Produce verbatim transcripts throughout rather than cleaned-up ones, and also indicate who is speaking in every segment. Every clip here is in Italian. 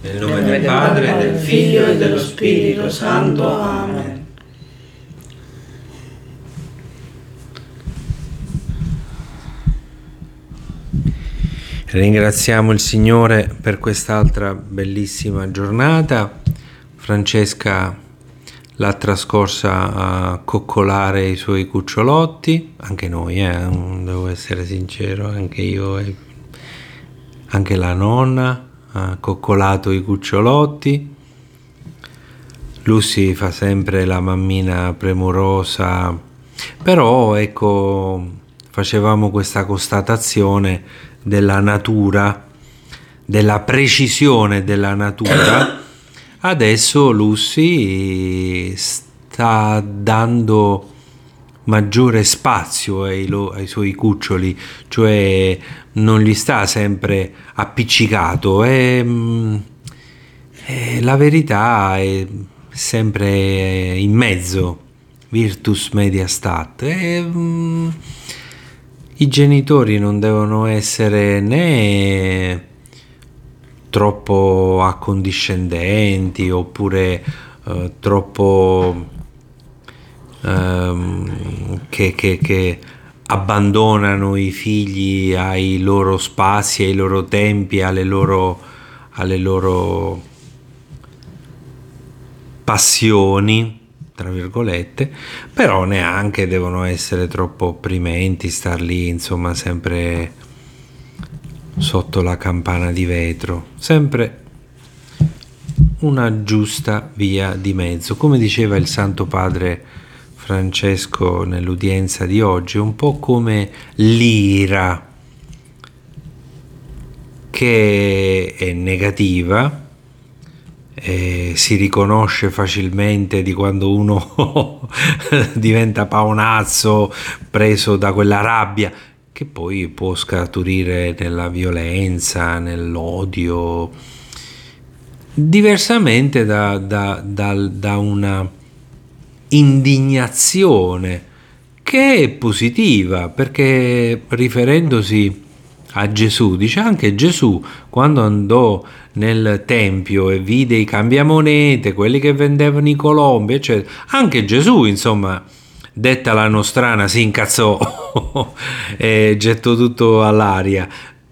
Speaker 1: Nel nome del Padre, del Figlio e dello Spirito Santo. Amen. Ringraziamo il Signore per quest'altra bellissima giornata. Francesca l'ha trascorsa a coccolare i suoi cucciolotti, anche noi, eh, devo essere sincero, anche io e anche la nonna ha coccolato i cucciolotti. Lucy fa sempre la mammina premurosa, però ecco, facevamo questa constatazione della natura, della precisione della natura. Adesso Lucy sta dando maggiore spazio ai, lo, ai suoi cuccioli, cioè non gli sta sempre appiccicato, e, e la verità è sempre in mezzo, virtus media stat, e, mm, i genitori non devono essere né troppo accondiscendenti oppure eh, troppo ehm, che, che, che abbandonano i figli ai loro spazi, ai loro tempi, alle loro, alle loro passioni, tra virgolette, però neanche devono essere troppo opprimenti, star lì insomma sempre sotto la campana di vetro, sempre una giusta via di mezzo, come diceva il Santo Padre Francesco nell'udienza di oggi, un po' come l'ira, che è negativa. Eh, si riconosce facilmente di quando uno diventa paonazzo, preso da quella rabbia che poi può scaturire nella violenza, nell'odio, diversamente da, da, da, da una indignazione che è positiva, perché riferendosi a Gesù, dice anche Gesù quando andò nel tempio e vide i cambiamonete, quelli che vendevano i colombi, eccetera, anche Gesù, insomma, detta la nostrana, si incazzò e gettò tutto all'aria,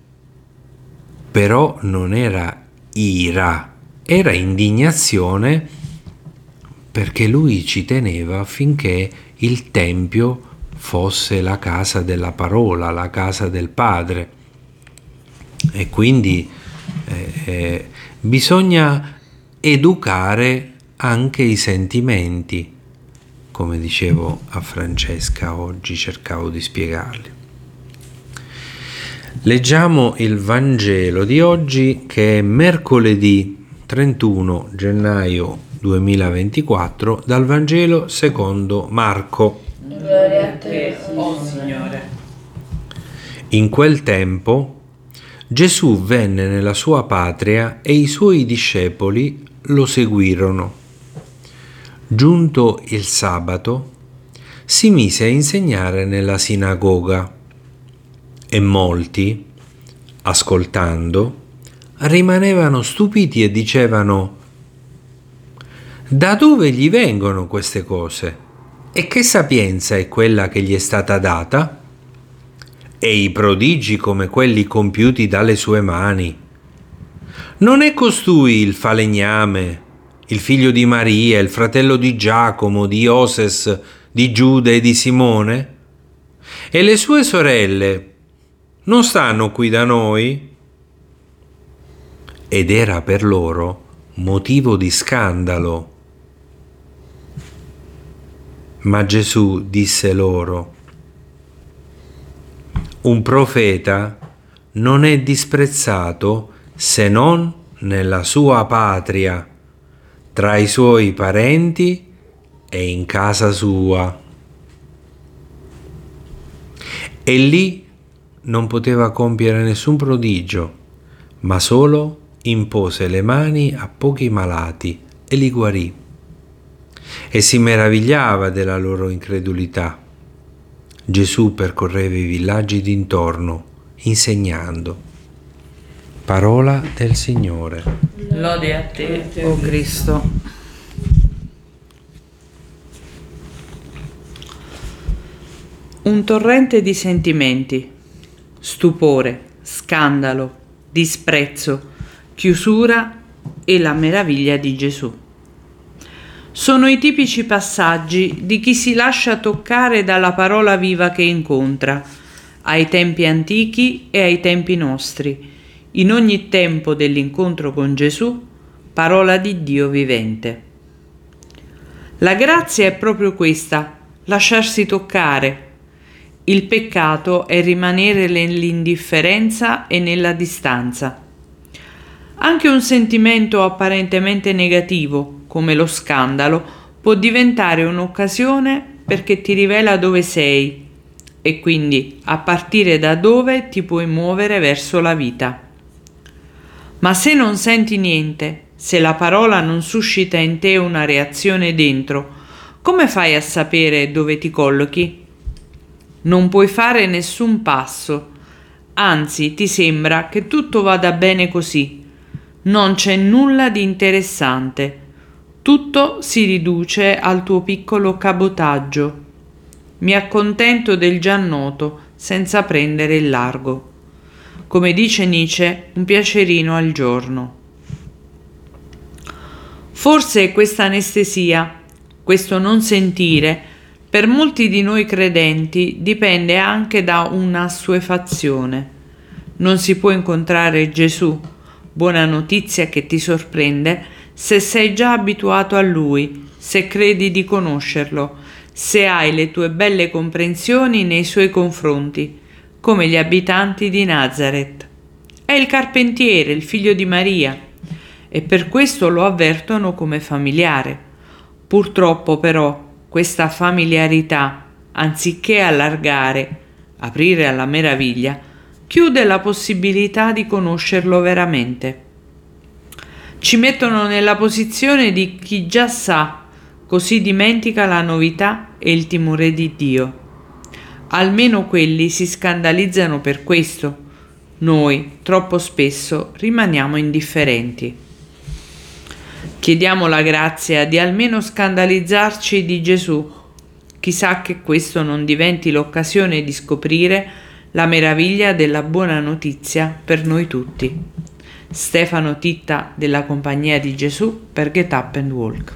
Speaker 1: però non era ira, era indignazione, perché lui ci teneva affinché il tempio fosse la casa della parola, la casa del Padre. E quindi eh, eh, bisogna educare anche i sentimenti, come dicevo a Francesca oggi, cercavo di spiegarli. Leggiamo il Vangelo di oggi, che è mercoledì trentuno gennaio duemilaventiquattro, dal Vangelo secondo Marco.
Speaker 2: Gloria a te, oh Signore.
Speaker 1: In quel tempo Gesù venne nella sua patria e i suoi discepoli lo seguirono. Giunto il sabato, si mise a insegnare nella sinagoga e molti, ascoltando, rimanevano stupiti e dicevano: da dove gli vengono queste cose? E che sapienza è quella che gli è stata data? E i prodigi come quelli compiuti dalle sue mani? Non è costui il falegname, il figlio di Maria, il fratello di Giacomo, di Ioses, di Giuda e di Simone? E le sue sorelle non stanno qui da noi? Ed era per loro motivo di scandalo. Ma Gesù disse loro: un profeta non è disprezzato se non nella sua patria, tra i suoi parenti e in casa sua. E lì non poteva compiere nessun prodigio, ma solo impose le mani a pochi malati e li guarì. E si meravigliava della loro incredulità. Gesù percorreva i villaggi d'intorno, insegnando. Parola del Signore.
Speaker 2: Lode a te, o Cristo. Un torrente di sentimenti, stupore, scandalo, disprezzo, chiusura e la meraviglia di Gesù. Sono i tipici passaggi di chi si lascia toccare dalla parola viva che incontra, ai tempi antichi e ai tempi nostri, in ogni tempo dell'incontro con Gesù, parola di Dio vivente. La grazia è proprio questa, lasciarsi toccare. Il peccato è rimanere nell'indifferenza e nella distanza. Anche un sentimento apparentemente negativo, come lo scandalo, può diventare un'occasione perché ti rivela dove sei e quindi a partire da dove ti puoi muovere verso la vita. Ma se non senti niente, se la parola non suscita in te una reazione dentro, come fai a sapere dove ti collochi? Non puoi fare nessun passo, anzi ti sembra che tutto vada bene così. Non c'è nulla di interessante. Tutto si riduce al tuo piccolo cabotaggio. Mi accontento del già noto senza prendere il largo. Come dice Nietzsche, un piacerino al giorno. Forse questa anestesia, questo non sentire, per molti di noi credenti dipende anche da una assuefazione. Non si può incontrare Gesù, buona notizia che ti sorprende, se sei già abituato a Lui, se credi di conoscerlo, se hai le tue belle comprensioni nei Suoi confronti, come gli abitanti di Nazareth. È il carpentiere, il figlio di Maria, e per questo lo avvertono come familiare. Purtroppo però questa familiarità, anziché allargare, aprire alla meraviglia, chiude la possibilità di conoscerlo veramente. Ci mettono nella posizione di chi già sa, così dimentica la novità e il timore di Dio. Almeno quelli si scandalizzano per questo. Noi, troppo spesso, rimaniamo indifferenti. Chiediamo la grazia di almeno scandalizzarci di Gesù. Chissà che questo non diventi l'occasione di scoprire la meraviglia della buona notizia per noi tutti. Stefano Titta della Compagnia di Gesù per Get Up and Walk.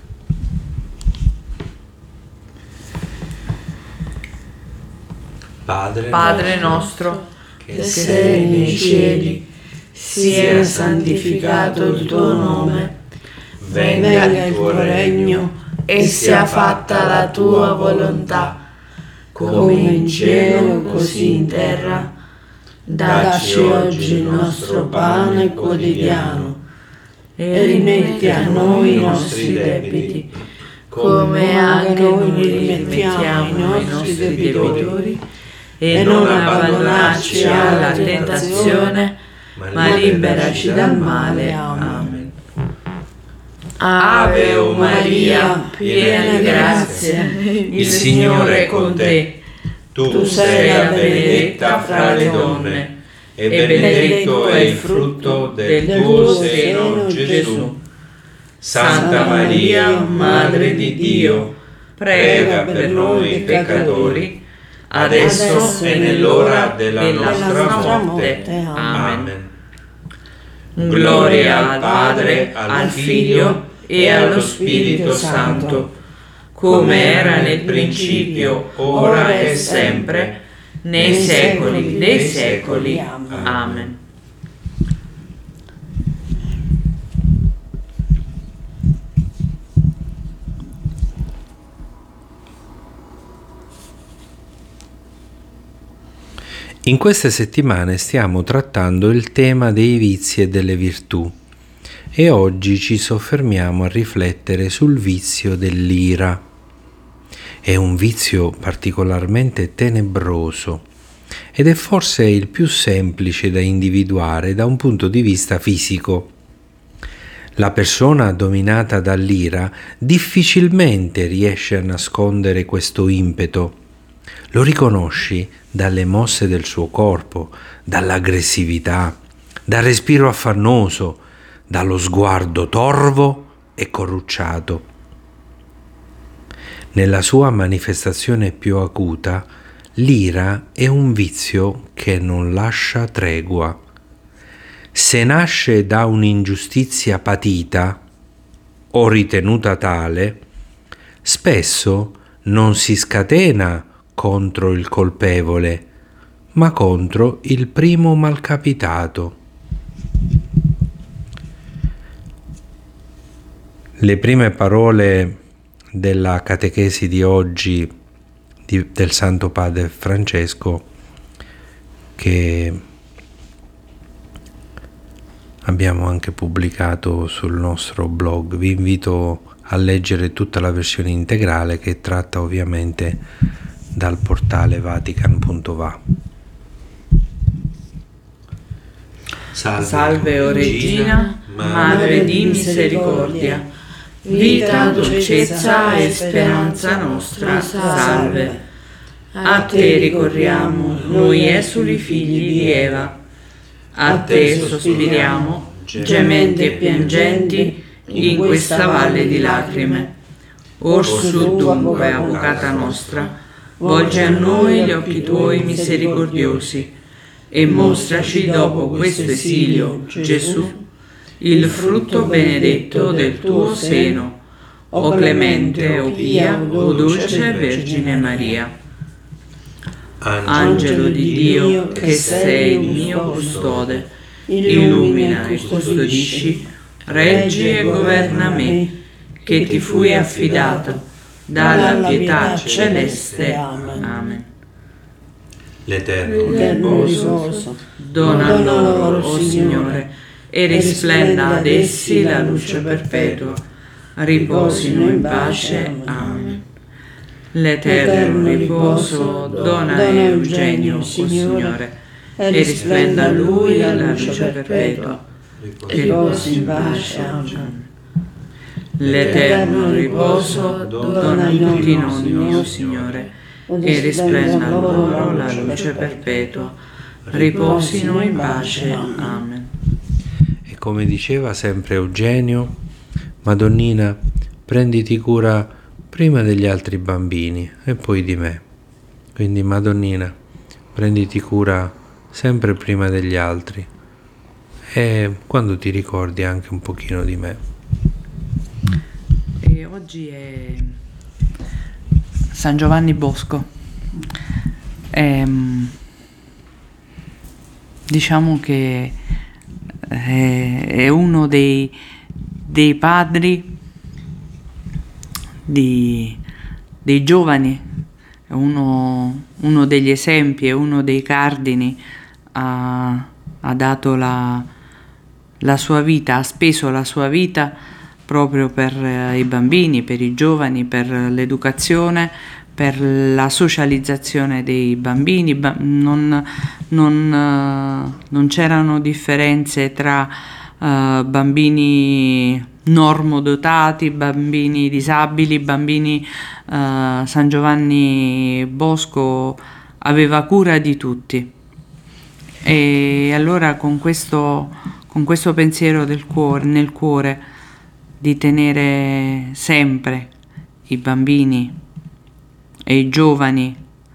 Speaker 1: Padre,
Speaker 2: Padre nostro,
Speaker 3: che sei nei cieli, sia santificato il tuo nome, venga il tuo regno e sia fatta la tua volontà, come in cielo così in terra. Dacci oggi il nostro pane quotidiano e rimetti a noi i nostri debiti, come anche noi rimettiamo ai nostri debitori, e non abbandonarci alla tentazione, ma liberaci dal male. Amen. Ave o Maria, piena di grazia, il Signore è con te. Tu sei la benedetta fra le donne, e benedetto è il frutto del tuo seno, Gesù. Santa Maria, Madre di Dio, prega per noi peccatori, adesso e nell'ora della nostra morte. Amen. Gloria al Padre, al Figlio e allo Spirito Santo, come era nel principio, ora e sempre, nei secoli dei secoli. Amen.
Speaker 1: In queste settimane stiamo trattando il tema dei vizi e delle virtù e oggi ci soffermiamo a riflettere sul vizio dell'ira. È un vizio particolarmente tenebroso ed è forse il più semplice da individuare da un punto di vista fisico. La persona dominata dall'ira difficilmente riesce a nascondere questo impeto. Lo riconosci dalle mosse del suo corpo, dall'aggressività, dal respiro affannoso, dallo sguardo torvo e corrucciato. Nella sua manifestazione più acuta, l'ira è un vizio che non lascia tregua. Se nasce da un'ingiustizia patita o ritenuta tale, spesso non si scatena contro il colpevole, ma contro il primo malcapitato. Le prime parole della catechesi di oggi di, del Santo Padre Francesco, che abbiamo anche pubblicato sul nostro blog. Vi invito a leggere tutta la versione integrale, che tratta ovviamente dal portale vatican punto va.
Speaker 2: Salve, Salve o Regina, Madre di misericordia, vita, dolcezza e speranza nostra, salve. A te ricorriamo, noi esuli figli di Eva, a te sospiriamo, gementi e piangenti, in questa valle di lacrime. Orsù dunque, avvocata nostra, volge a noi gli occhi tuoi misericordiosi, e mostraci dopo questo esilio, Gesù, il frutto benedetto del tuo seno, o clemente, o pia, o dolce Vergine Maria. Angelo di Dio, che sei il mio custode, illumina e custodisci, reggi e governa me, che ti fui affidato dalla pietà celeste. Amen.
Speaker 1: L'Eterno
Speaker 2: riposo dona loro, o Signore, e risplenda ad essi la luce perpetua. Riposino in pace. Amen. L'Eterno riposo dona a Eugenio, o Signore, e risplenda a lui la luce perpetua. Riposi in pace. Amen. L'Eterno riposo dona a tutti i nonni, o Signore, e risplenda a loro la luce perpetua. Riposino in pace. Amen.
Speaker 1: E come diceva sempre Eugenio, Madonnina, prenditi cura prima degli altri bambini e poi di me. Quindi Madonnina, prenditi cura sempre prima degli altri, e quando ti ricordi anche un pochino di me.
Speaker 2: E oggi è San Giovanni Bosco. Ehm, diciamo che è, è uno dei, dei padri di, dei giovani, è uno, uno degli esempi, è uno dei cardini. Ha, ha dato la, la sua vita, ha speso la sua vita proprio per i bambini, per i giovani, per l'educazione, per la socializzazione dei bambini. Ba- non, non, uh, non c'erano differenze tra uh, bambini normodotati, bambini disabili, bambini. uh, San Giovanni Bosco aveva cura di tutti. E allora con questo, con questo pensiero del cuore, nel cuore, di tenere sempre i bambini e i giovani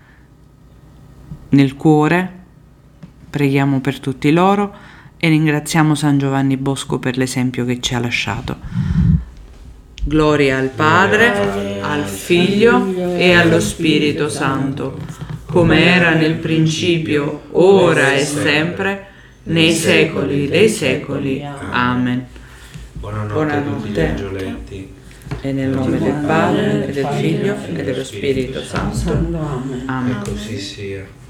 Speaker 2: nel cuore, preghiamo per tutti loro e ringraziamo San Giovanni Bosco per l'esempio che ci ha lasciato. Gloria al Padre, al Figlio e allo Spirito Santo, come era nel principio, ora e sempre, nei secoli dei secoli. Amen.
Speaker 1: Buonanotte,
Speaker 2: Buonanotte
Speaker 1: a tutti gli angioletti.
Speaker 2: E nel nome del Padre, e del Figlio, e dello Spirito Santo.
Speaker 3: Amen.
Speaker 2: Amen.
Speaker 1: E così sia.